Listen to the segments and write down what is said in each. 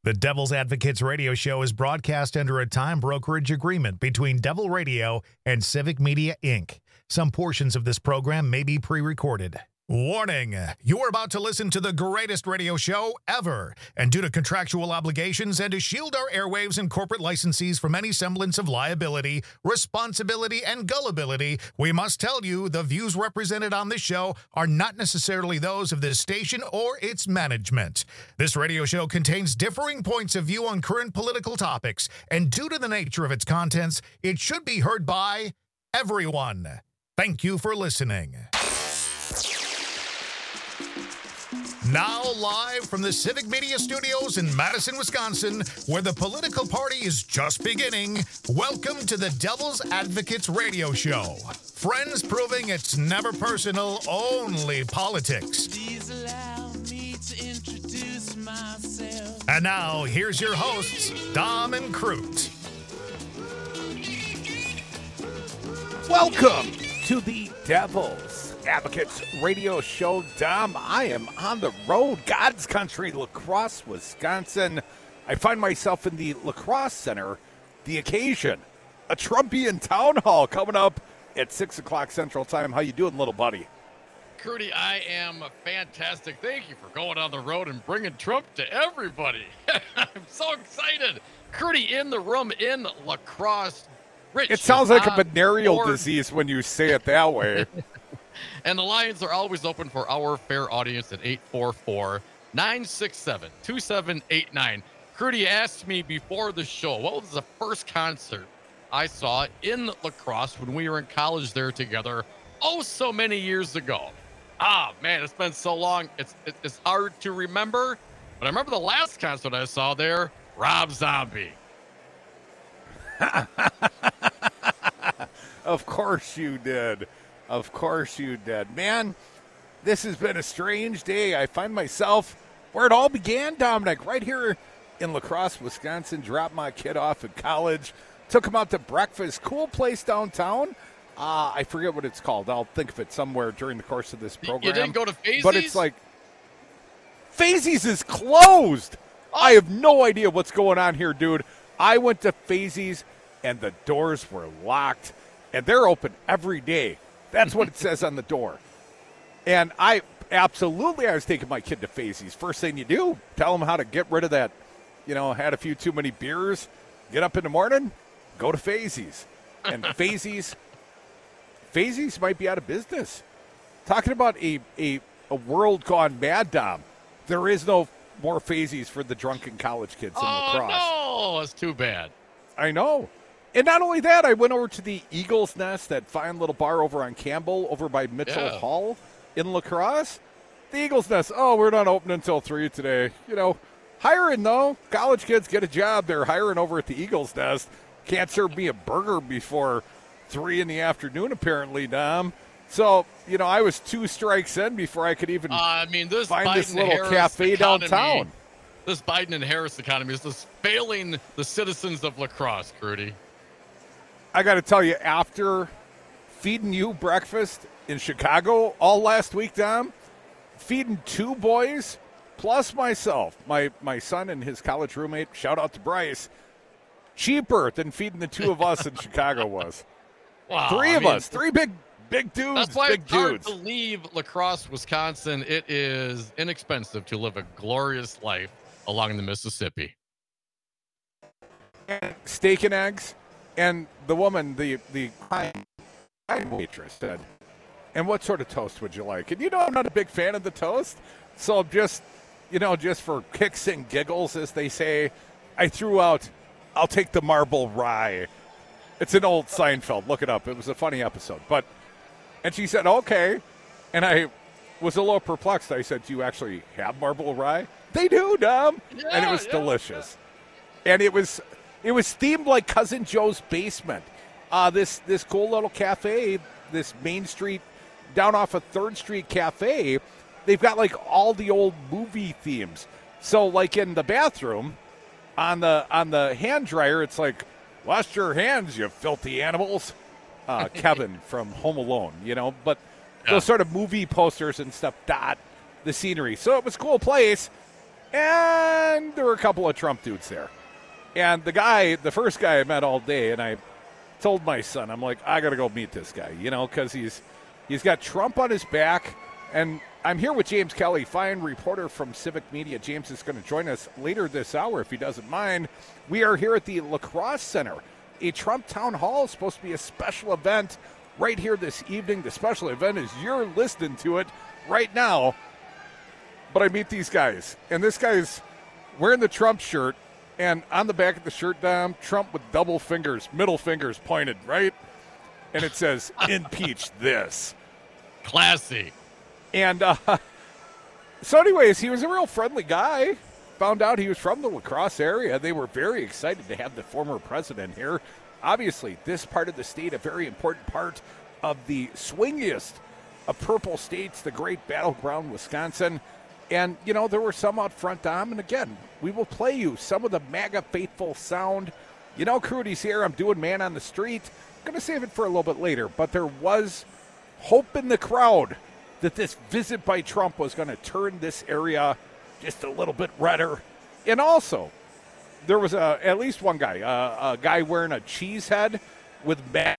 The Devil's Advocates radio show is broadcast under a time brokerage agreement between Devil Radio and Civic Media, Inc. Some portions of this program may be pre-recorded. Warning, you are about to listen to the greatest radio show ever, and due to contractual obligations and to shield our airwaves and corporate licensees from any semblance of liability, responsibility, and gullibility, we must tell you the views represented on this show are not necessarily those of this station or its management. This radio show contains differing points of view on current political topics, and due to the nature of its contents, it should be heard by everyone. Thank you for listening. Now live from the Civic Media Studios in Madison, Wisconsin, where the political party is just beginning, welcome to the Devil's Advocates radio show. Friends proving it's never personal, only politics. Please allow me to introduce myself. And now, here's your hosts, Dom and Crute. Welcome to the Devil's Advocates radio show. Dom, I am on the road, God's country, La Crosse, Wisconsin. I find myself in the La Crosse Center. The occasion, a Trumpian town hall coming up at 6 o'clock Central Time. How you doing, little buddy? Crudy, I am fantastic. Thank you for going on the road and bringing Trump to everybody. I'm so excited. Crudy in the room in La Crosse. Rich, it sounds like a venereal disease when you say it that way. And the lines are always open for our fair audience at 844-967-2789. Crudy asked me before the show, what was the first concert I saw in La Crosse when we were in college there together, so many years ago. Man, it's been so long. It's hard to remember. But I remember the last concert I saw there, Rob Zombie. Of course you did. Of course you did. Man, this has been a strange day. I find myself where it all began, Dominic, right here in La Crosse, Wisconsin. Dropped my kid off at college. Took him out to breakfast. Cool place downtown. I forget what it's called. I'll think of it somewhere during the course of this program. You didn't go to Fazie's? But it's like, Fazie's is closed. I have no idea what's going on here, dude. I went to Fazie's, and the doors were locked, and they're open every day. That's what it says on the door. And I was taking my kid to Fazie's. First thing you do, tell them how to get rid of that, had a few too many beers, get up in the morning, go to Fazie's. And Fazie's might be out of business. Talking about a world gone mad, Dom. There is no more Fazie's for the drunken college kids in La Crosse. Oh, no, that's too bad. I know. And not only that, I went over to the Eagle's Nest, that fine little bar over on Campbell, over by Mitchell Hall in La Crosse. The Eagle's Nest, we're not open until 3 today. Hiring, though. College kids get a job. They're hiring over at the Eagle's Nest. Can't serve me a burger before 3 in the afternoon, apparently, Dom. So, I was 2 strikes in before I could even find Biden this little Harris cafe economy, downtown. This Biden and Harris economy is just failing the citizens of La Crosse, Crudy. I got to tell you, after feeding you breakfast in Chicago all last week, Dom, feeding 2 boys plus myself, my son and his college roommate, shout out to Bryce, cheaper than feeding the 2 of us in Chicago was. Wow, 3 of us, 3 big dudes. That's why big it's hard dudes. to leave La Crosse, Wisconsin. It is inexpensive to live a glorious life along the Mississippi. Steak and eggs. And the woman, the waitress said, and what sort of toast would you like? And I'm not a big fan of the toast. So just for kicks and giggles, as they say, I threw out, I'll take the marble rye. It's an old Seinfeld. Look it up. It was a funny episode. And she said, okay. And I was a little perplexed. I said, do you actually have marble rye? They do, Dom. Yeah, and it was delicious. And it was themed like Cousin Joe's Basement. This cool little cafe, this Main Street, down off of 3rd Street cafe, they've got like all the old movie themes. So like in the bathroom, on the hand dryer, it's like, wash your hands, you filthy animals. Kevin from Home Alone, but those sort of movie posters and stuff dot the scenery. So it was a cool place. And there were were a couple of Trump dudes there. And the first guy I met all day, and I told my son, I'm like, I got to go meet this guy, because he's got Trump on his back. And I'm here with James Kelly, fine reporter from Civic Media. James is going to join us later this hour, if he doesn't mind. We are here at the La Crosse Center. A Trump town hall is supposed to be a special event right here this evening. The special event is you're listening to it right now. But I meet these guys, and this guy's wearing the Trump shirt, and on the back of the shirt, Dom, Trump with middle fingers pointed, right? And it says, impeach this. Classy. And so anyways, he was a real friendly guy. Found out he was from the La Crosse area. They were very excited to have the former president here. Obviously, this part of the state, a very important part of the swingiest of purple states, the great battleground, Wisconsin. And, there were some out front, Dom. And again, we will play you some of the MAGA faithful sound. Crudy's here. I'm doing Man on the Street. I'm going to save it for a little bit later. But there was hope in the crowd that this visit by Trump was going to turn this area just a little bit redder. And also, there was at least one guy, a guy wearing a cheese head with MAGA.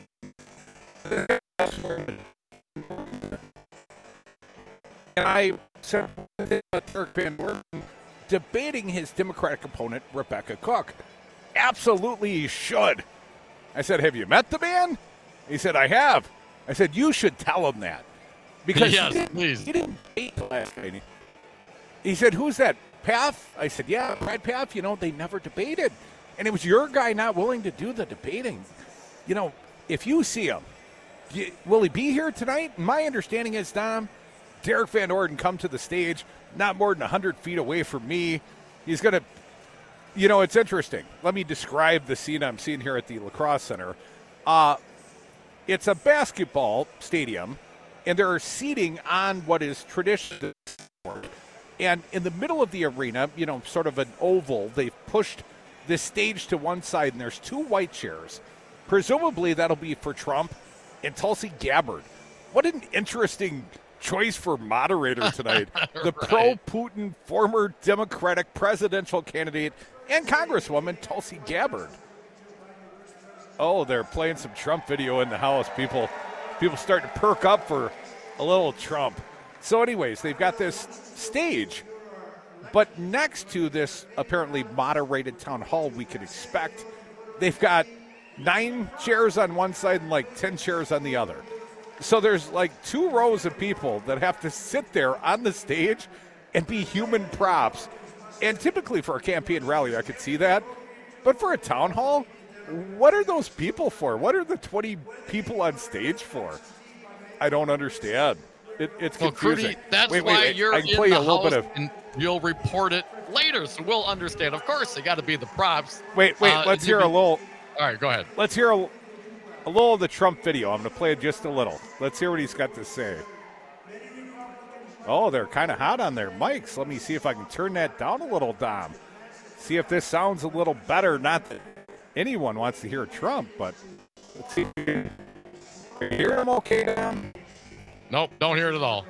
And I said, Derek Van Orden debating his Democratic opponent, Rebecca Cook. Absolutely he should. I said, have you met the man? He said, I have. I said, you should tell him that. Because yes, he didn't debate the last night. He said, who's that, Path? I said, yeah, Brad Path. They never debated. And it was your guy not willing to do the debating. If you see him, will he be here tonight? My understanding is, Dom, Derek Van Orden come to the stage, not more than 100 feet away from me. He's going to, it's interesting. Let me describe the scene I'm seeing here at the La Crosse Center. It's a basketball stadium, and there are seating on what is traditional. And in the middle of the arena, sort of an oval, they've pushed this stage to one side, and there's two white chairs. Presumably that'll be for Trump and Tulsi Gabbard. What an interesting choice for moderator tonight. The Right. pro-Putin former Democratic presidential candidate and Congresswoman Tulsi Gabbard. Oh, they're playing some Trump video in the house. People starting to perk up for a little Trump. So anyways, they've got this stage. But next to this apparently moderated town hall we could expect, they've got 9 chairs on one side and like 10 chairs on the other. So there's like 2 rows of people that have to sit there on the stage and be human props. And typically for a campaign rally, I could see that. But for a town hall, what are those people for? What are the 20 people on stage for? I don't understand. It's confusing. Crudy, that's wait, why wait. you're I can in play the you a little house, bit of. and you'll report it later, so we'll understand. Of course, they got to be the props. Wait. Let's hear a little. All right, go ahead. Let's hear a little of the Trump video. I'm going to play it just a little. Let's hear what he's got to say. Oh, they're kind of hot on their mics. Let me see if I can turn that down a little, Dom. See if this sounds a little better. Not that anyone wants to hear Trump, but let's see. You hear him okay, Dom? Nope, don't hear it at all.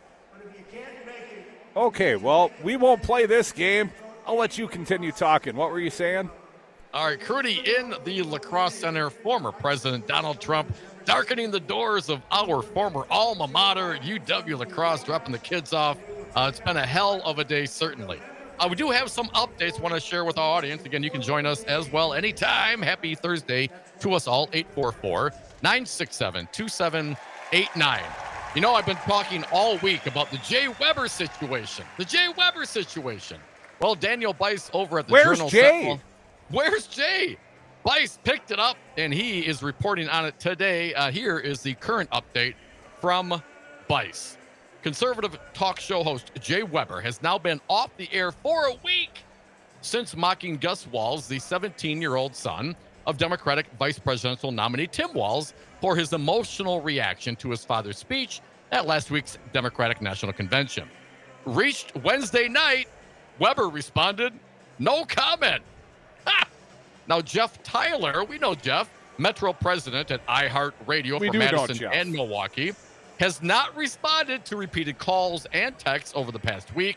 Okay, well, we won't play this game. I'll let you continue talking. What were you saying? All right, Crudy, in the La Crosse Center, former President Donald Trump darkening the doors of our former alma mater, UW La Crosse, dropping the kids off. It's been a hell of a day, certainly. We do have some updates I want to share with our audience. Again, you can join us as well anytime. Happy Thursday to us all, 844-967-2789. I've been talking all week about the Jay Weber situation. Well, Daniel Bice over at the Journal Sentinel. Where's Jay? Bice picked it up, and he is reporting on it today. Here is the current update from Bice. Conservative talk show host Jay Weber has now been off the air for a week since mocking Gus Walz, the 17-year-old son of Democratic vice presidential nominee Tim Walz, for his emotional reaction to his father's speech at last week's Democratic National Convention. Reached Wednesday night, Weber responded, "No comment." Ha! Now, Jeff Tyler, we know Jeff, Metro president at iHeartRadio for Madison and Milwaukee, has not responded to repeated calls and texts over the past week.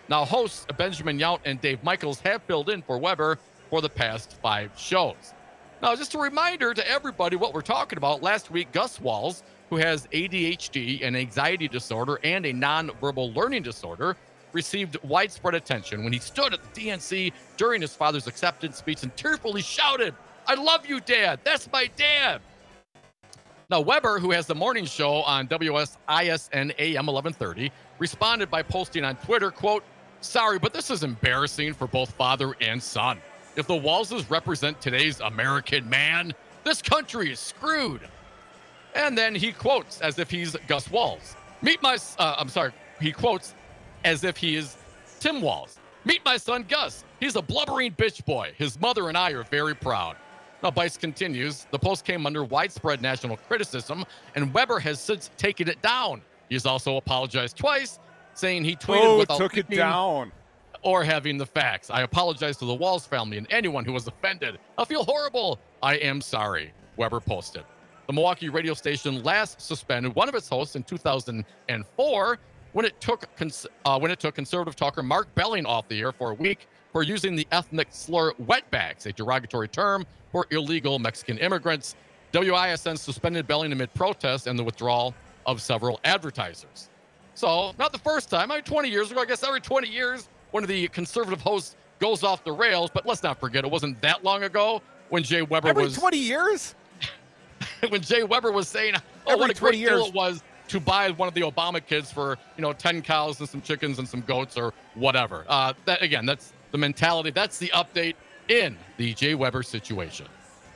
Now, hosts Benjamin Yount and Dave Michaels have filled in for Weber for the past 5 shows. Now, just a reminder to everybody what we're talking about. Last week, Gus Walls, who has ADHD, an anxiety disorder, and a nonverbal learning disorder, received widespread attention when he stood at the DNC during his father's acceptance speech and tearfully shouted, "I love you, Dad. That's my dad." Now, Weber, who has the morning show on WSISN AM 1130, responded by posting on Twitter, quote, "Sorry, but this is embarrassing for both father and son. If the Wallses represent today's American man, this country is screwed." And then he quotes as if he's Gus Walls. He quotes as if he is Tim Walls. "Meet my son, Gus. He's a blubbering bitch boy. His mother and I are very proud." Now, Bice continues, the post came under widespread national criticism, and Weber has since taken it down. He's also apologized twice, saying he tweeted without took it down or having the facts. "I apologize to the Walls family and anyone who was offended. I feel horrible. I am sorry," Weber posted. The Milwaukee radio station last suspended one of its hosts in 2004 when it took conservative talker Mark Belling off the air for a week for using the ethnic slur wetbacks, a derogatory term for illegal Mexican immigrants. WISN suspended Belling amid protests and the withdrawal of several advertisers. So, not the first time. 20 years ago, I guess every 20 years, one of the conservative hosts goes off the rails. But let's not forget, it wasn't that long ago when Jay Weber every was 20 years. when Jay Weber was saying, Every what a great 20 years. deal it was to buy one of the Obama kids for 10 cows and some chickens and some goats or whatever. That's the mentality. That's the update in the Jay Weber situation.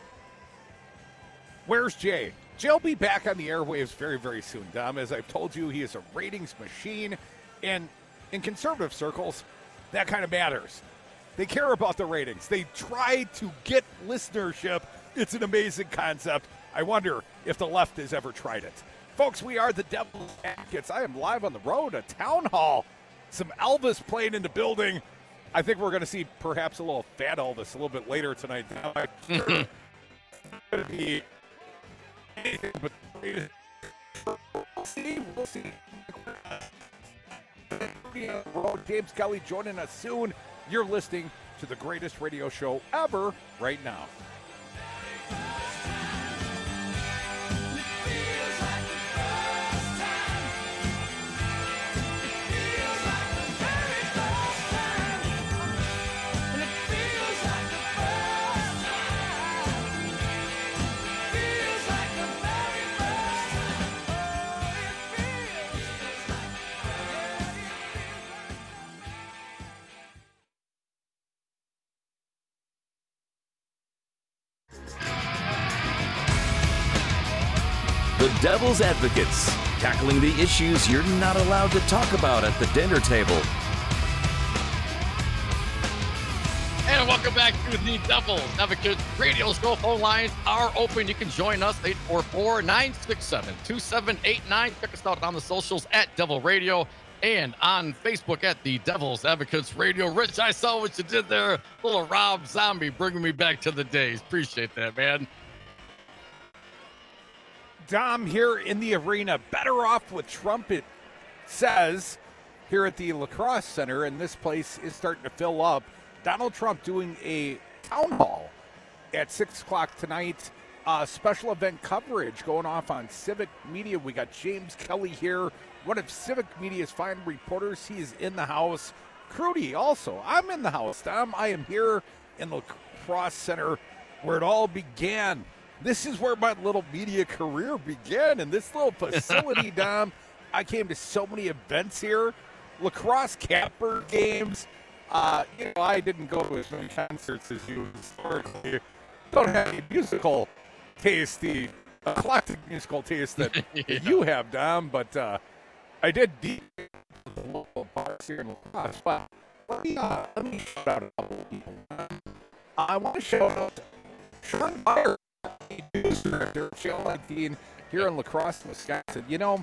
Where's Jay? Jay will be back on the airwaves very, very soon, Dom. As I've told you, he is a ratings machine. And in conservative circles, that kind of matters. They care about the ratings. They try to get listenership. It's an amazing concept. I wonder if the left has ever tried it. Folks, we are the Devil's Advocates. I am live on the road, a town hall. Some Elvis playing in the building. I think we're going to see perhaps a little fat Elvis a little bit later tonight. It's going to be anything but we'll see. James Kelly joining us soon. You're listening to the greatest radio show ever right now. The Devil's Advocates, tackling the issues you're not allowed to talk about at the dinner table. And welcome back to the Devil's Advocates radio show. Phone lines are open. You can join us, 844-967-2789. Check us out on the socials at Devil Radio and on Facebook at the Devil's Advocates Radio. Rich, I saw what you did there. Little Rob Zombie bringing me back to the days. Appreciate that, man. Dom here in the arena, better off with Trump, it says, here at the Lacrosse Center, and this place is starting to fill up. Donald Trump doing a town hall at 6 o'clock tonight. Special event coverage going off on Civic Media. We got James Kelly here, one of Civic Media's fine reporters. He is in the house. Crudy also. I'm in the house, Dom. I am here in the Lacrosse Center where it all began. This is where my little media career began, in this little facility, Dom. I came to so many events here, lacrosse capper games. I didn't go to as many concerts as you historically. Don't have any musical taste, the eclectic musical taste that you have, Dom. But I did deep the local bars here in lacrosse. But let me shout out a couple of people. I want to shout out Sean Meyer, news director, Channel 19 here in La Crosse, Wisconsin.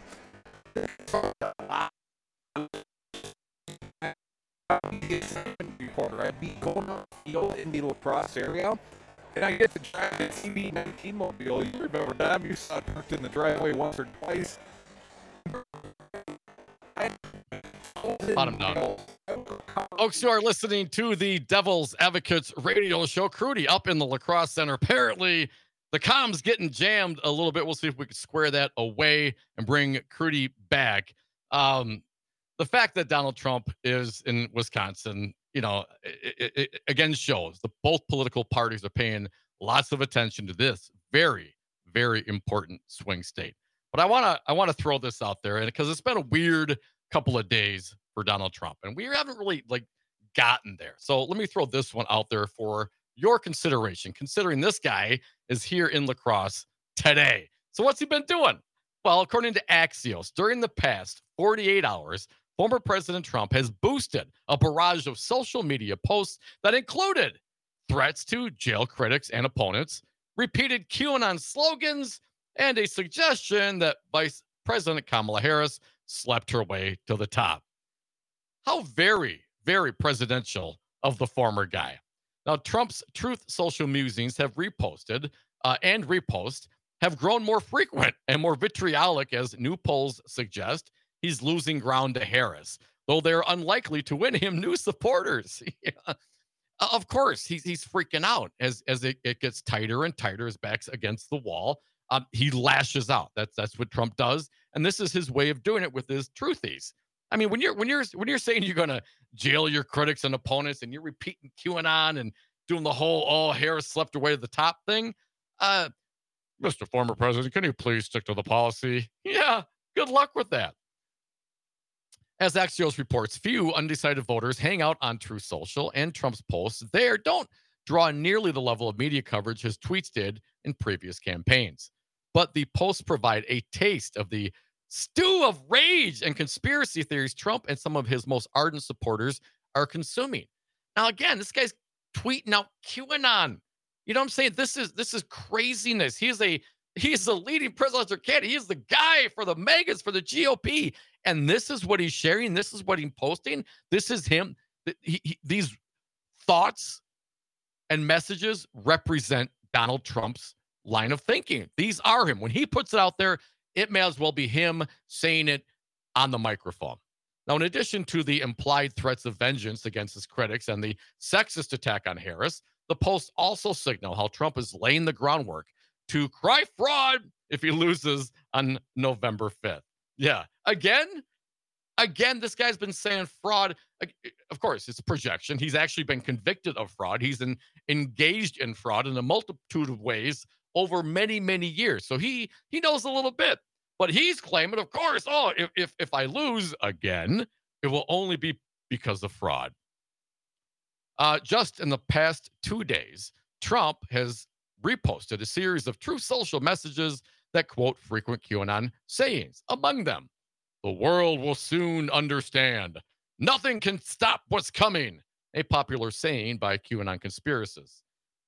Reporter. I'd be going out the field in the La Crosse area, and I get to drive the CB19 mobile. You remember, Dom, you saw it parked in the driveway once or twice. Bottom down. I Folks who are listening to the Devil's Advocates radio show, Crudy up in the Lacrosse Center. Apparently, the comms getting jammed a little bit. We'll see if we can square that away and bring Crudy back. The fact that Donald Trump is in Wisconsin, it again shows that both political parties are paying lots of attention to this very, very important swing state. But I want to throw this out there, and because it's been a weird couple of days for Donald Trump, and we haven't really gotten there. So let me throw this one out there for your consideration, considering this guy is here in La Crosse today. So what's he been doing? Well, according to Axios, during the past 48 hours, former President Trump has boosted a barrage of social media posts that included threats to jail critics and opponents, repeated QAnon slogans, and a suggestion that Vice President Kamala Harris slept her way to the top. How very, very presidential of the former guy. Now, Trump's Truth Social musings have reposted and repost have grown more frequent and more vitriolic as new polls suggest he's losing ground to Harris, though they're unlikely to win him new supporters. Yeah. Of course, he's freaking out as it gets tighter and tighter, his back's against the wall. He lashes out. That's what Trump does, and this is his way of doing it with his truthies. I mean, when you're saying you're going to jail your critics and opponents, and you're repeating QAnon and doing the whole Harris slept her way to the top thing, Mr. Former President, can you please stick to the policy? Yeah, good luck with that. As Axios reports, few undecided voters hang out on Truth Social, and Trump's posts there don't draw nearly the level of media coverage his tweets did in previous campaigns. But the posts provide a taste of the stew of rage and conspiracy theories Trump and some of his most ardent supporters are consuming. Now, again, this guy's tweeting out QAnon. You know what I'm saying? This is craziness. He is the leading presidential candidate. He is the guy for the megas, for the GOP. And this is what he's sharing. This is what he's posting. This is him. These thoughts and messages represent Donald Trump's line of thinking. These are him. When he puts it out there, it may as well be him saying it on the microphone. Now, in addition to the implied threats of vengeance against his critics and the sexist attack on Harris, the posts also signal how Trump is laying the groundwork to cry fraud if he loses on November 5th. Yeah. Again, this guy's been saying fraud. Of course, it's a projection. He's actually been convicted of fraud. He's engaged in fraud in a multitude of ways over many, many years. So he knows a little bit. But he's claiming, of course, if I lose again, it will only be because of fraud. Just in the past 2 days, Trump has reposted a series of Truth Social messages that quote frequent QAnon sayings. Among them, the world will soon understand. Nothing can stop what's coming. A popular saying by QAnon conspiracists.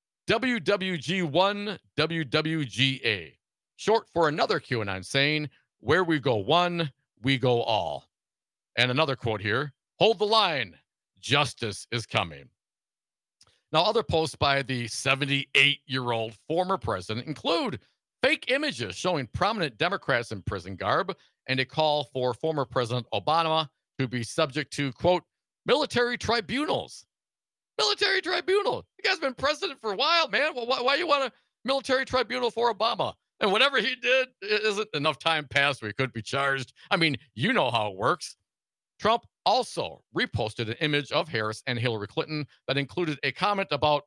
WWG1, WWGA. Short for another QAnon saying, where we go one, we go all. And another quote here, hold the line. Justice is coming. Now, other posts by the 78-year-old former president include fake images showing prominent Democrats in prison garb and a call for former President Obama to be subject to, quote, military tribunals. Military tribunal. You guy's been president for a while, man. Well, why you want a military tribunal for Obama? And whatever he did, isn't enough time passed where he could be charged. I mean, you know how it works. Trump also reposted an image of Harris and Hillary Clinton that included a comment about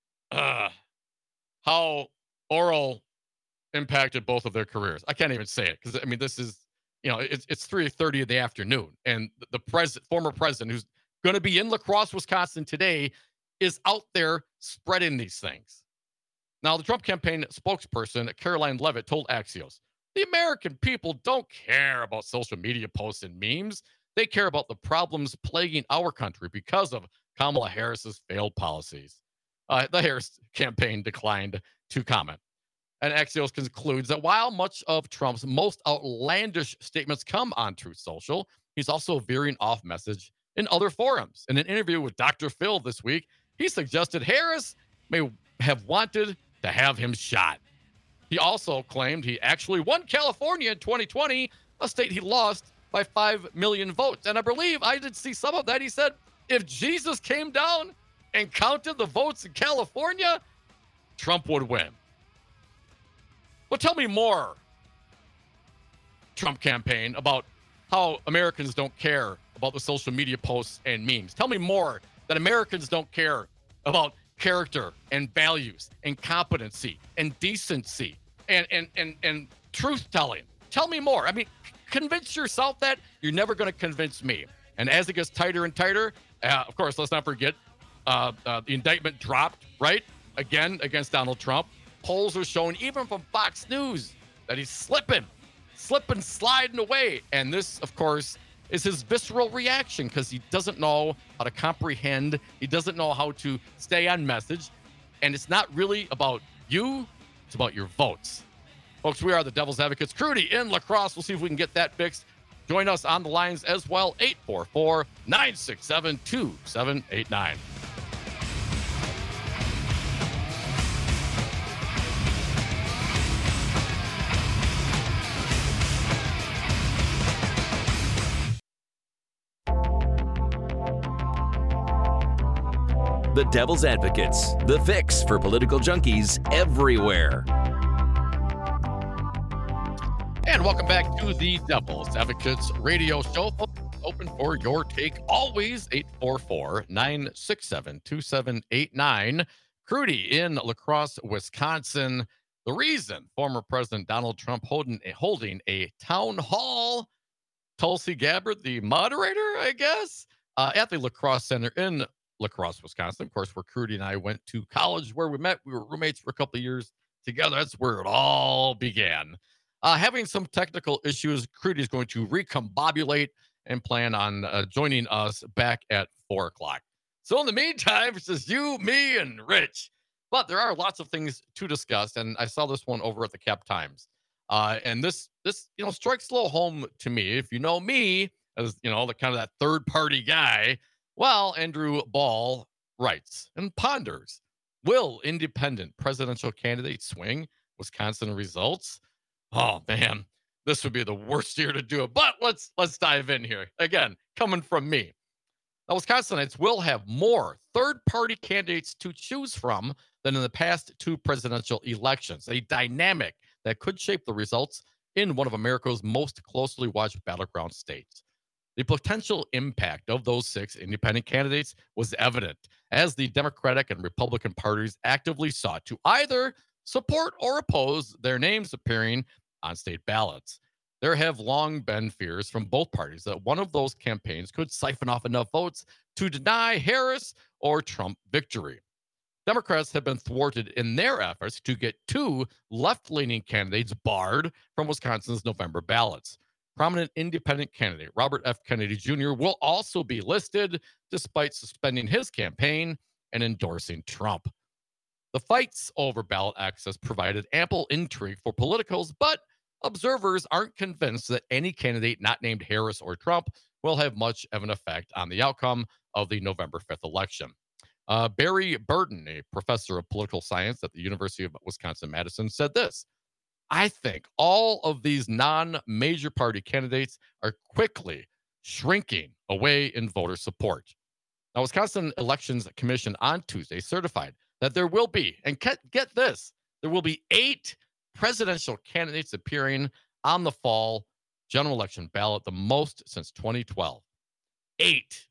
how oral impacted both of their careers. I can't even say it because, I mean, this is, it's 3:30 in the afternoon. And the former president, who's going to be in La Crosse, Wisconsin today, is out there spreading these things. Now, the Trump campaign spokesperson, Caroline Levitt, told Axios, the American people don't care about social media posts and memes. They care about the problems plaguing our country because of Kamala Harris's failed policies. The Harris campaign declined to comment. And Axios concludes that while much of Trump's most outlandish statements come on Truth Social, he's also veering off message in other forums. In an interview with Dr. Phil this week, he suggested Harris may have wanted to have him shot. He also claimed he actually won California in 2020, a state he lost by 5 million votes. And I believe I did see some of that. He said If Jesus came down and counted the votes in California, Trump would win. Well, tell me more, Trump campaign, about how Americans don't care about the social media posts and memes. Tell me more that Americans don't care about character and values and competency and decency and truth telling. Tell me more. I mean, convince yourself that. You're never going to convince me. And as it gets tighter and tighter, of course, let's not forget the indictment dropped, right? Again, against Donald Trump. Polls are showing, even from Fox News, that he's slipping, sliding away. And this, of course, is his visceral reaction because he doesn't know how to comprehend. He doesn't know how to stay on message. And it's not really about you. It's about your votes. Folks, we are the Devil's Advocates. Crudy in La Crosse. We'll see if we can get that fixed. Join us on the lines as well. 844-967-2789. The Devil's Advocates, the fix for political junkies everywhere. And welcome back to the Devil's Advocates radio show. Open for your take always. 844-967-2789. Crudy in La Crosse, Wisconsin. The reason former President Donald Trump holding a town hall, Tulsi Gabbard, the moderator, I guess, at the La Crosse Center in La Crosse, Wisconsin, of course, where Crudy and I went to college, where we met. We were roommates for a couple of years together. That's where it all began. Having some technical issues, Crudy is going to recombobulate and plan on joining us back at 4 o'clock. So in the meantime, it's just you, me, and Rich. But there are lots of things to discuss, and I saw this one over at the Cap Times. And this strikes a little home to me. If you know me as, the kind of that third-party guy, well, Andrew Ball writes and ponders, will independent presidential candidates swing Wisconsin results? Oh, man, this would be the worst year to do it. But let's dive in here. Again, coming from me. Now, Wisconsinites will have more third-party candidates to choose from than in the past two presidential elections, a dynamic that could shape the results in one of America's most closely watched battleground states. The potential impact of those 6 independent candidates was evident as the Democratic and Republican parties actively sought to either support or oppose their names appearing on state ballots. There have long been fears from both parties that one of those campaigns could siphon off enough votes to deny Harris or Trump victory. Democrats have been thwarted in their efforts to get 2 left-leaning candidates barred from Wisconsin's November ballots. Prominent independent candidate Robert F. Kennedy Jr. will also be listed despite suspending his campaign and endorsing Trump. The fights over ballot access provided ample intrigue for politicals, but observers aren't convinced that any candidate not named Harris or Trump will have much of an effect on the outcome of the November 5th election. Barry Burden, a professor of political science at the University of Wisconsin-Madison, said this: I think all of these non-major party candidates are quickly shrinking away in voter support. Now, Wisconsin Elections Commission on Tuesday certified that there will be, and get this, there will be 8 presidential candidates appearing on the fall general election ballot, the most since 2012. 8.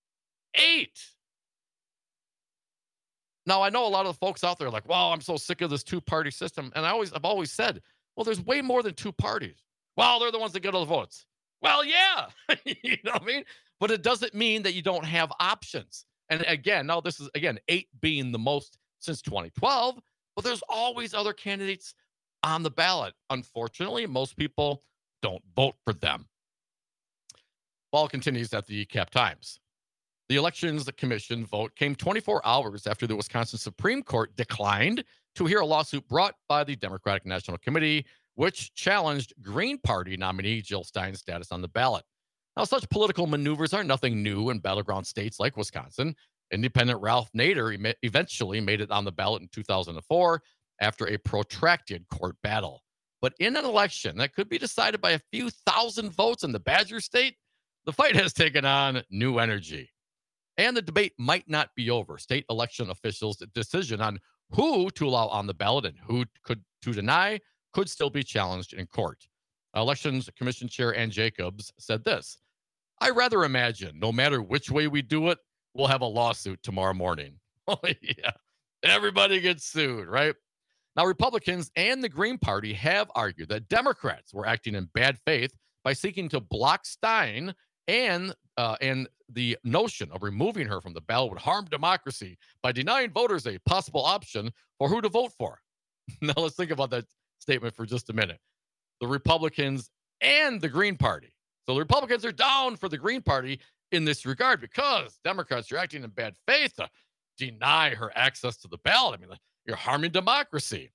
Now, I know a lot of the folks out there are like, wow, I'm so sick of this 2-party system. And I've always said, well, there's way more than 2 parties. Well, they're the ones that get all the votes. Well, yeah, you know what I mean? But it doesn't mean that you don't have options. And again, now this is, 8 being the most since 2012, but there's always other candidates on the ballot. Unfortunately, most people don't vote for them. Ball continues at the Cap Times. The Elections Commission vote came 24 hours after the Wisconsin Supreme Court declined to hear a lawsuit brought by the Democratic National Committee, which challenged Green Party nominee Jill Stein's status on the ballot. Now, such political maneuvers are nothing new in battleground states like Wisconsin. Independent Ralph Nader eventually made it on the ballot in 2004 after a protracted court battle. But in an election that could be decided by a few thousand votes in the Badger State, the fight has taken on new energy. And the debate might not be over. State election officials' decision on who to allow on the ballot and who to deny could still be challenged in court. Elections Commission Chair Ann Jacobs said this: I rather imagine no matter which way we do it, we'll have a lawsuit tomorrow morning. Oh, yeah. Everybody gets sued, right? Now, Republicans and the Green Party have argued that Democrats were acting in bad faith by seeking to block Stein, and the notion of removing her from the ballot would harm democracy by denying voters a possible option for who to vote for. Now, let's think about that statement for just a minute. The Republicans and the Green Party. So the Republicans are down for the Green Party in this regard because Democrats are acting in bad faith to deny her access to the ballot. I mean, you're harming democracy.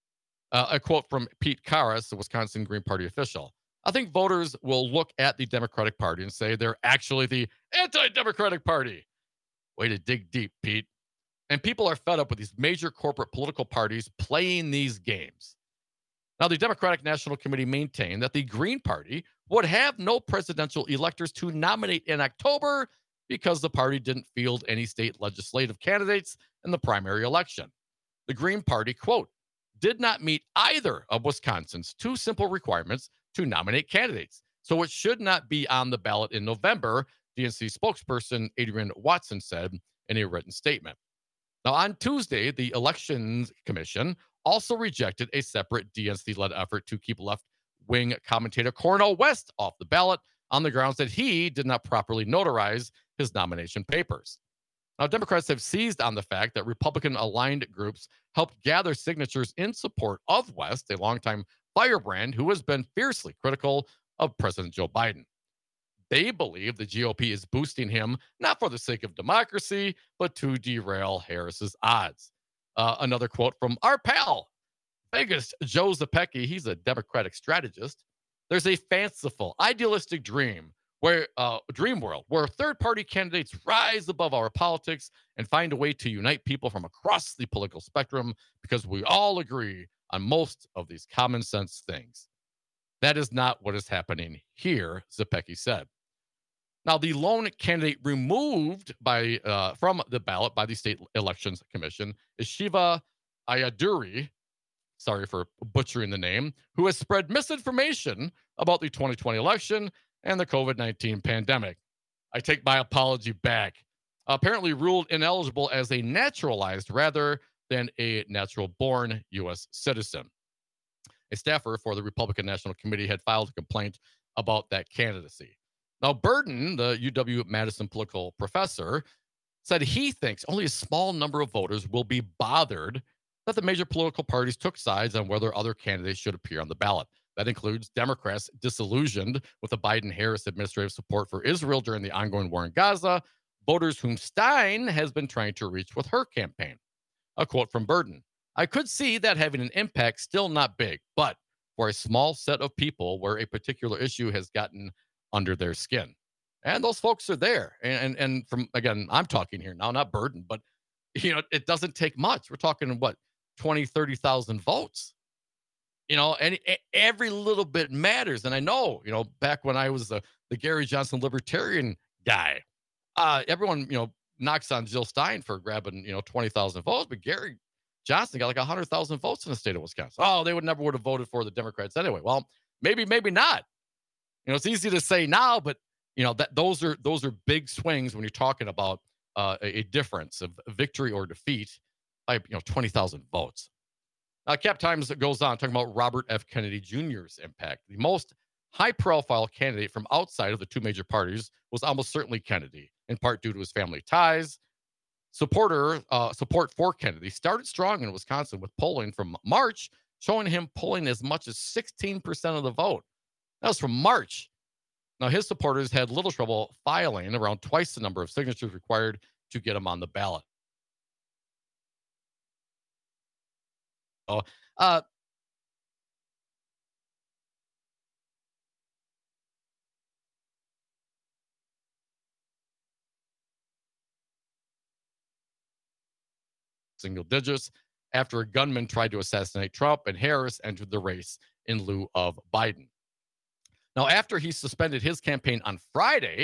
A quote from Pete Karras, the Wisconsin Green Party official. I think voters will look at the Democratic Party and say they're actually the anti-Democratic Party. Way to dig deep, Pete. And people are fed up with these major corporate political parties playing these games. Now, the Democratic National Committee maintained that the Green Party would have no presidential electors to nominate in October because the party didn't field any state legislative candidates in the primary election. The Green Party, quote, did not meet either of Wisconsin's two simple requirements to nominate candidates, so it should not be on the ballot in November, DNC spokesperson Adrian Watson said in a written statement. Now, on Tuesday, the Elections Commission also rejected a separate DNC-led effort to keep left-wing commentator Cornel West off the ballot on the grounds that he did not properly notarize his nomination papers. Now, Democrats have seized on the fact that Republican-aligned groups helped gather signatures in support of West, a longtime firebrand who has been fiercely critical of President Joe Biden. They believe the GOP is boosting him not for the sake of democracy, but to derail Harris's odds. Another quote from our pal, Vegas Joe Zepecki. He's a Democratic strategist. There's a fanciful, idealistic dream world where third-party candidates rise above our politics and find a way to unite people from across the political spectrum because we all agree on most of these common sense things. That is not what is happening here, Zepecki said. Now, the lone candidate removed from the ballot by the State Elections Commission is Shiva Ayyadurai, sorry for butchering the name, who has spread misinformation about the 2020 election and the COVID-19 pandemic. I take my apology back. Apparently ruled ineligible as a naturalized rather than a natural-born U.S. citizen. A staffer for the Republican National Committee had filed a complaint about that candidacy. Now, Burden, the UW-Madison political professor, said he thinks only a small number of voters will be bothered that the major political parties took sides on whether other candidates should appear on the ballot. That includes Democrats disillusioned with the Biden-Harris administrative support for Israel during the ongoing war in Gaza, voters whom Stein has been trying to reach with her campaign. A quote from Burden. I could see that having an impact, still not big, but for a small set of people where a particular issue has gotten under their skin. And those folks are there. And from, again, I'm talking here now, not Burden, but, it doesn't take much. We're talking, 20, 30,000 votes. And every little bit matters. And I know, back when I was the Gary Johnson libertarian guy, everyone, knocks on Jill Stein for grabbing, 20,000 votes, but Gary Johnson got like 100,000 votes in the state of Wisconsin. Oh, they never would have voted for the Democrats anyway. Well, maybe not. It's easy to say now, but those are big swings when you're talking about a difference of victory or defeat by 20,000 votes. Cap Times goes on talking about Robert F. Kennedy Jr.'s impact. The most high-profile candidate from outside of the two major parties was almost certainly Kennedy, in part due to his family ties. Support for Kennedy started strong in Wisconsin with polling from March showing him pulling as much as 16% of the vote. That was from March. Now, his supporters had little trouble filing around twice the number of signatures required to get him on the ballot. Single digits after a gunman tried to assassinate Trump, and Harris entered the race in lieu of Biden. Now, after he suspended his campaign on Friday,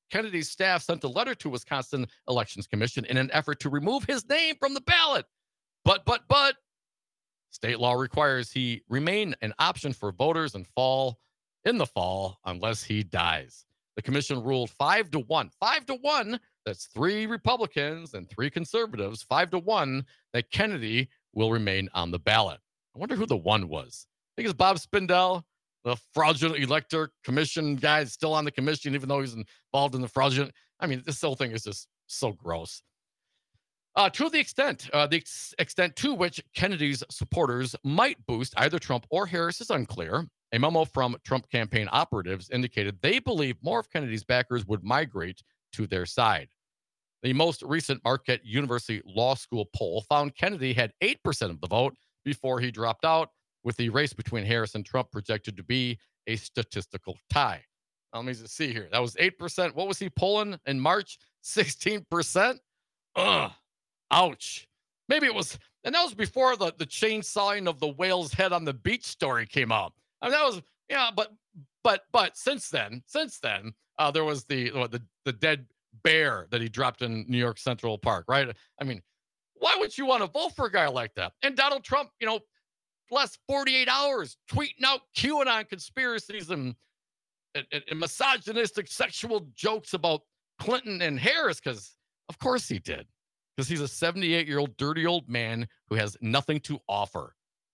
Kennedy's staff sent a letter to Wisconsin Elections Commission in an effort to remove his name from the ballot. But state law requires he remain an option for voters in the fall unless he dies. The commission ruled 5-1. 5-1, that's 3 Republicans and 3 conservatives, 5-1, that Kennedy will remain on the ballot. I wonder who the one was. I think it's Bob Spindell, the fraudulent elector commission guy, is still on the commission, even though he's involved in the fraudulent. I mean, this whole thing is just so gross. To the extent to which Kennedy's supporters might boost either Trump or Harris is unclear. A memo from Trump campaign operatives indicated they believe more of Kennedy's backers would migrate to their side. The most recent Marquette University Law School poll found Kennedy had 8% of the vote before he dropped out, with the race between Harris and Trump projected to be a statistical tie. Now, let me just see here. That was 8%. What was he polling in March? 16%? Ugh. Ouch. Maybe it was, and that was before the chainsawing of the whale's head on the beach story came out. I mean, that was, yeah, but since then, there was the dead bear that he dropped in New York Central Park, right? I mean, why would you want to vote for a guy like that? And Donald Trump, last 48 hours tweeting out QAnon conspiracies and misogynistic sexual jokes about Clinton and Harris, because of course he did. Because he's a 78-year-old dirty old man who has nothing to offer.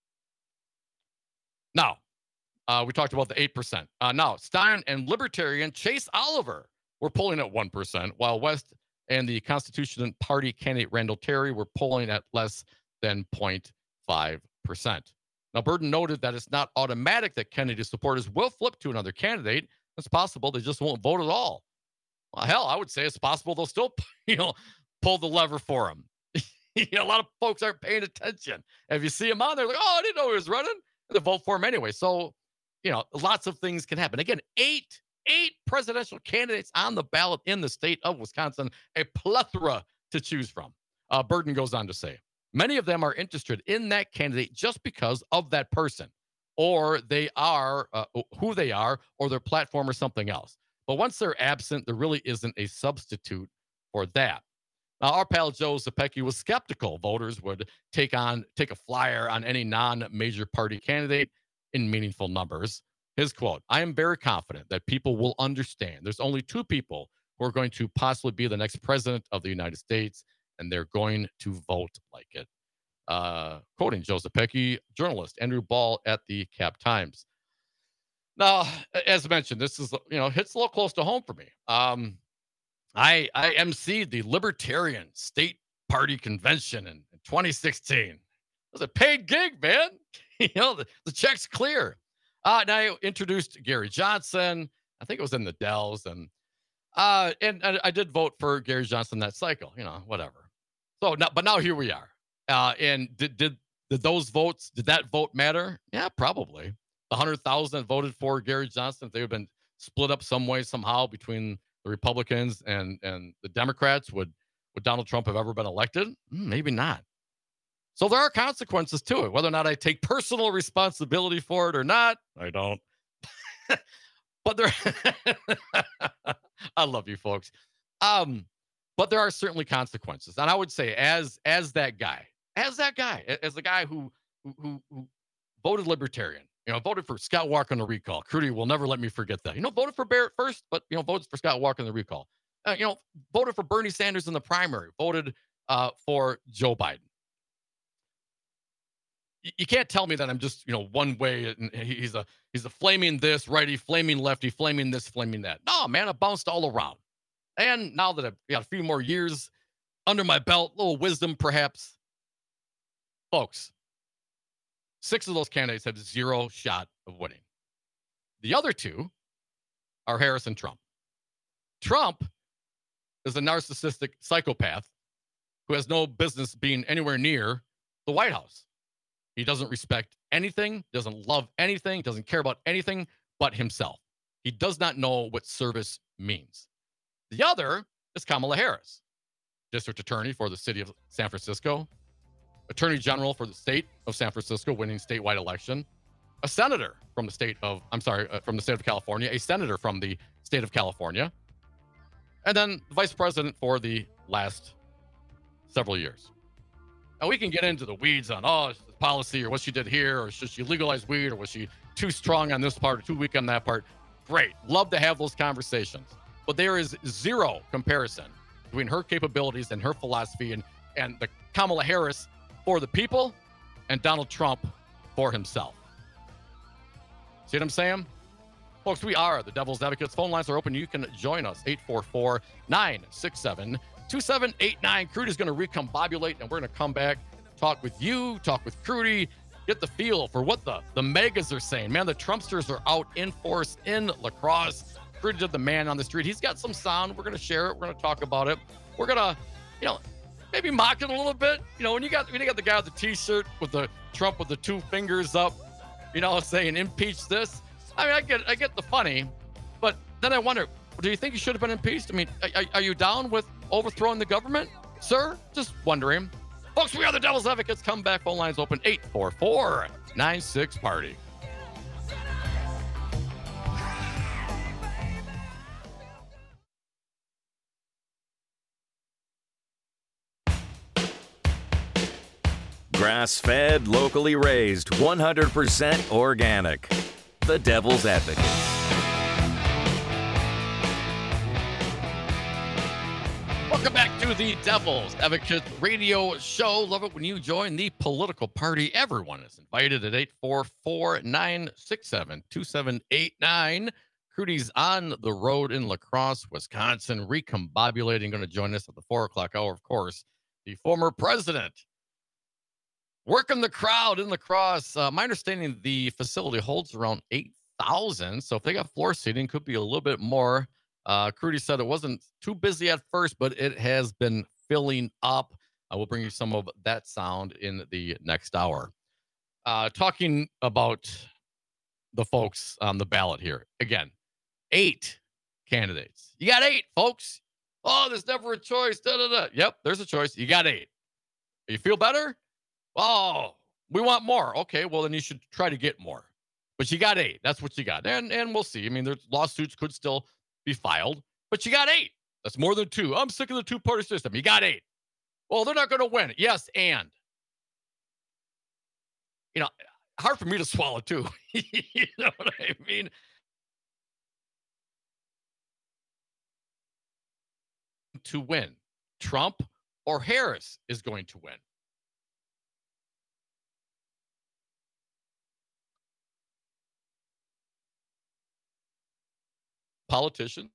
Now, we talked about the 8%. Now, Stein and Libertarian Chase Oliver were polling at 1%, while West and the Constitution Party candidate Randall Terry were polling at less than 0.5%. Now, Burden noted that it's not automatic that Kennedy supporters will flip to another candidate. It's possible they just won't vote at all. Well, hell, I would say it's possible they'll still, pull the lever for him. A lot of folks aren't paying attention. And if you see him on there, like, oh, I didn't know he was running. They vote for him anyway. So, lots of things can happen. Again, eight presidential candidates on the ballot in the state of Wisconsin, a plethora to choose from. Burden goes on to say, many of them are interested in that candidate just because of that person, or they are who they are, or their platform or something else. But once they're absent, there really isn't a substitute for that. Now, our pal Joe Zepecki was skeptical voters would take a flyer on any non-major party candidate in meaningful numbers. His quote, I am very confident that people will understand there's only 2 people who are going to possibly be the next president of the United States, and they're going to vote like it. Quoting Joe Zepecki, journalist Andrew Ball at the Cap Times. Now, as mentioned, this is, hits a little close to home for me. I emceed the Libertarian State Party Convention in 2016. It was a paid gig, man. The check's clear. And I introduced Gary Johnson. I think it was in the Dells, and I did vote for Gary Johnson that cycle. Whatever. So now here we are. And did those votes? Did that vote matter? Yeah, probably. The 100,000 that voted for Gary Johnson, if they had been split up some way somehow between the Republicans and the Democrats, would Donald Trump have ever been elected? Maybe not. So there are consequences to it. Whether or not I take personal responsibility for it or not, I don't. But there, I love you folks. But there are certainly consequences, and I would say, as that guy, as the guy who voted Libertarian, voted for Scott Walker on the recall. Crudy will never let me forget that. Voted for Barrett first, but voted for Scott Walker on the recall. Voted for Bernie Sanders in the primary. Voted for Joe Biden. You can't tell me that I'm just one way. And he's a flaming this righty, flaming lefty, flaming this, flaming that. No, man, I bounced all around. And now that I've got a few more years under my belt, a little wisdom perhaps, folks, 6 of those candidates have 0 shot of winning. The other 2 are Harris and Trump. Trump is a narcissistic psychopath who has no business being anywhere near the White House. He doesn't respect anything, doesn't love anything, doesn't care about anything but himself. He does not know what service means. The other is Kamala Harris, district attorney for the city of San Francisco, attorney general for the state of San Francisco, winning statewide election, a senator from the state of California, a senator from the state of California, and then the vice president for the last several years. Now, we can get into the weeds on, policy or what she did here, or should she legalize weed, or was she too strong on this part or too weak on that part? Great. Love to have those conversations. But there is zero comparison between her capabilities and her philosophy and the Kamala Harris for the people and Donald Trump for himself. See what I'm saying? Folks, we are the Devil's Advocates. Phone lines are open. You can join us. 844-967-2789. Crudy is going to recombobulate, and we're going to come back, talk with you, talk with Crudy, get the feel for what the megas are saying. Man, the Trumpsters are out in force in La Crosse. Crudy did the man on the street. He's got some sound. We're going to share it. We're going to talk about it. We're going to, maybe mock it a little bit. When you got the guy with the T-shirt with the Trump with the two fingers up, saying impeach this. I mean, I get the funny, but then I wonder, do you think he should have been impeached? I mean, are you down with overthrowing the government, sir? Just wondering. Folks, we are the Devil's Advocates. Come back. Phone lines open. 844-96-PARTY. Grass-fed, locally raised, 100% organic. The Devil's Advocates. Welcome back to the Devil's Advocates radio show. Love it when you join the political party. Everyone is invited at 844-967-2789. Crudy's on the road in La Crosse, Wisconsin, recombobulating. Going to join us at the 4 o'clock hour, of course, the former president. Working the crowd in La Crosse. My understanding, the facility holds around 8,000. So if they got floor seating, could be a little bit more. Crudy said it wasn't too busy at first, but it has been filling up. I will bring you some of that sound in the next hour. Talking about the folks on the ballot here. Again, 8 candidates. You got 8, folks. Oh, there's never a choice. Yep, there's a choice. You got 8. You feel better? Oh, we want more. Okay, well, then you should try to get more. But you got 8. That's what you got. And we'll see. I mean, there's lawsuits could still be filed, but you got 8. That's more than 2. I'm sick of the two-party system. You got 8. Well, they're not going to win. Yes, and. Hard for me to swallow, too. You know what I mean? To win. Trump or Harris is going to win. Politician.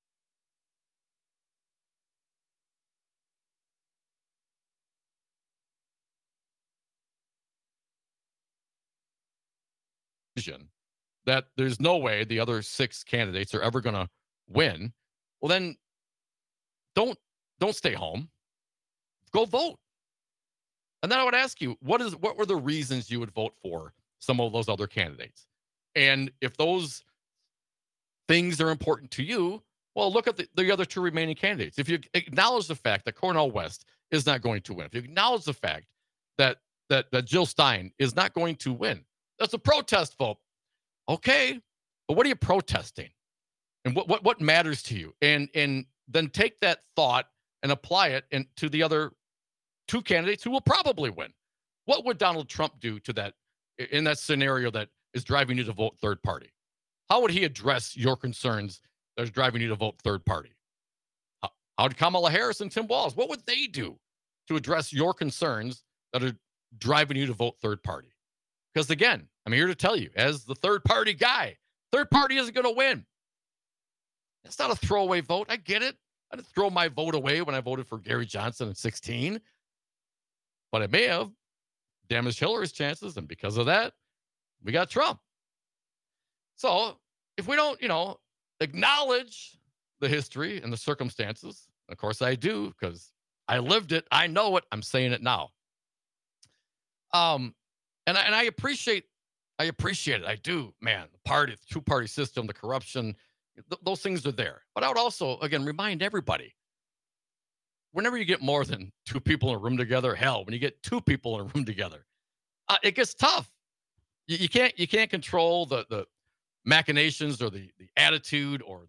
That there's no way the other 6 candidates are ever going to win. Well, then don't stay home. Go vote. And then I would ask you, what were the reasons you would vote for some of those other candidates? And if those things are important to you, well, look at the other 2 remaining candidates. If you acknowledge the fact that Cornel West is not going to win, if you acknowledge the fact that Jill Stein is not going to win, that's a protest vote. Okay, but what are you protesting? And what matters to you? And then take that thought and apply it to the other 2 candidates who will probably win. What would Donald Trump do to that in that scenario that is driving you to vote third party? How would he address your concerns that are driving you to vote third party? How would Kamala Harris and Tim Walz, what would they do to address your concerns that are driving you to vote third party? Because again, I'm here to tell you, as the third party guy, third party isn't going to win. It's not a throwaway vote. I get it. I didn't throw my vote away when I voted for Gary Johnson in 2016. But I may have damaged Hillary's chances. And because of that, we got Trump. So if we don't, acknowledge the history and the circumstances, of course I do because I lived it. I know it. I'm saying it now. And I appreciate it. I do, man. The party, the two-party system, the corruption, those things are there. But I would also, again, remind everybody, whenever you get more than 2 people in a room together, hell, when you get 2 people in a room together, it gets tough. You can't control the machinations or the attitude or the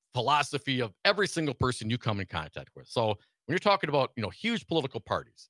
philosophy of every single person you come in contact with. So when you're talking about, huge political parties,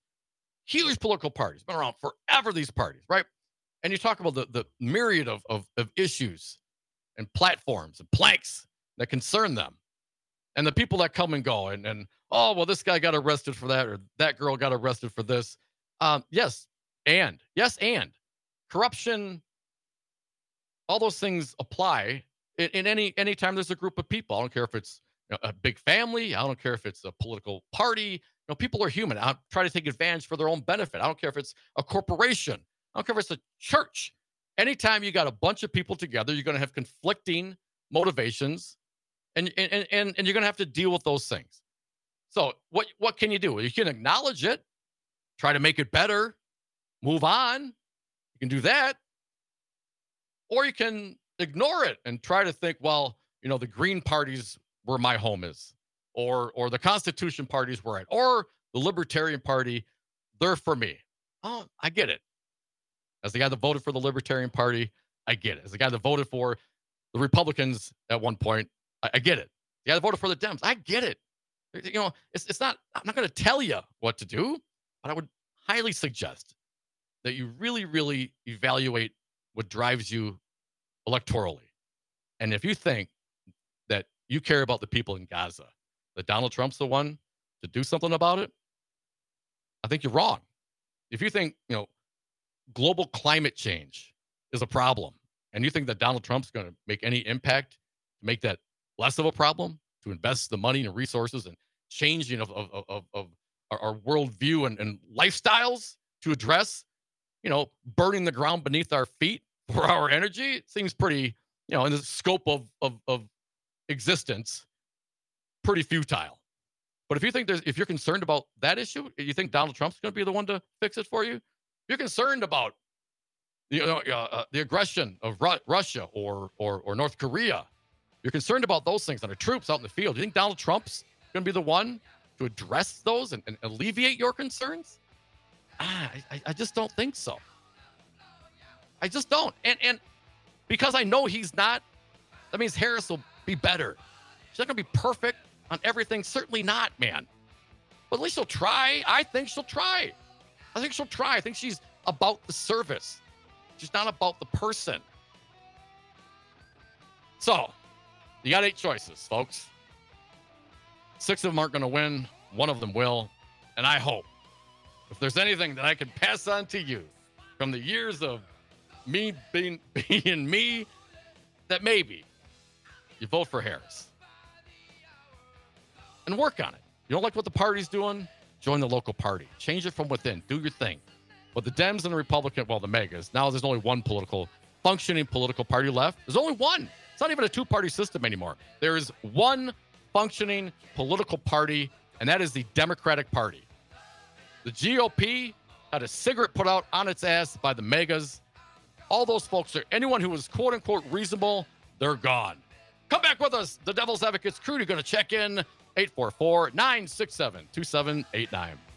been around forever, these parties, right? And you talk about the myriad of issues and platforms and planks that concern them, and the people that come and go, and oh, well, this guy got arrested for that, or that girl got arrested for this. Yes, and corruption, all those things apply in any time there's a group of people. I don't care if it's a big family. I don't care if it's a political party. People are human. I try to take advantage for their own benefit. I don't care if it's a corporation. I don't care if it's a church. Anytime you got a bunch of people together, you're going to have conflicting motivations, and you're going to have to deal with those things. So what can you do? You can acknowledge it, try to make it better, move on. You can do that. Or you can ignore it and try to think, well, the Green parties where my home is, or the Constitution Party is where I'm at, or the Libertarian Party, they're for me. Oh, I get it. As the guy that voted for the Libertarian Party, I get it. As the guy that voted for the Republicans at one point, I get it. The guy that voted for the Dems, I get it. It's not, I'm not going to tell you what to do, but I would highly suggest that you really, really evaluate what drives you electorally. And if you think that you care about the people in Gaza, that Donald Trump's the one to do something about it, I think you're wrong. If you think, global climate change is a problem, and you think that Donald Trump's going to make any impact to make that less of a problem, to invest the money and resources and changing of our worldview and lifestyles to address, burning the ground beneath our feet for our energy, it seems pretty, in the scope of existence, pretty futile. But if you think if you're concerned about that issue, you think Donald Trump's going to be the one to fix it for you? If you're concerned about the aggression of Russia or North Korea, you're concerned about those things and our troops out in the field, you think Donald Trump's going to be the one to address those and alleviate your concerns? I just don't think so. I just don't. And because I know he's not, that means Harris will be better. She's not going to be perfect on everything. Certainly not, man. But at least she'll try. I think she'll try. I think she's about the service. She's not about the person. So, you got 8 choices, folks. 6 of them aren't going to win. 1 of them will. And I hope, if there's anything that I can pass on to you from the years of me being me, that maybe you vote for Harris. And work on it. You don't like what the party's doing? Join the local party. Change it from within. Do your thing. But the Dems and the Republican, well, the megas, now there's only one functioning political party left. There's only one. It's not even a 2-party system anymore. There is one functioning political party, and that is the Democratic Party. The GOP had a cigarette put out on its ass by the megas. All those folks anyone who was quote unquote reasonable, they're gone. Come back with us. The Devil's Advocates crew are going to check in 844-967-2789.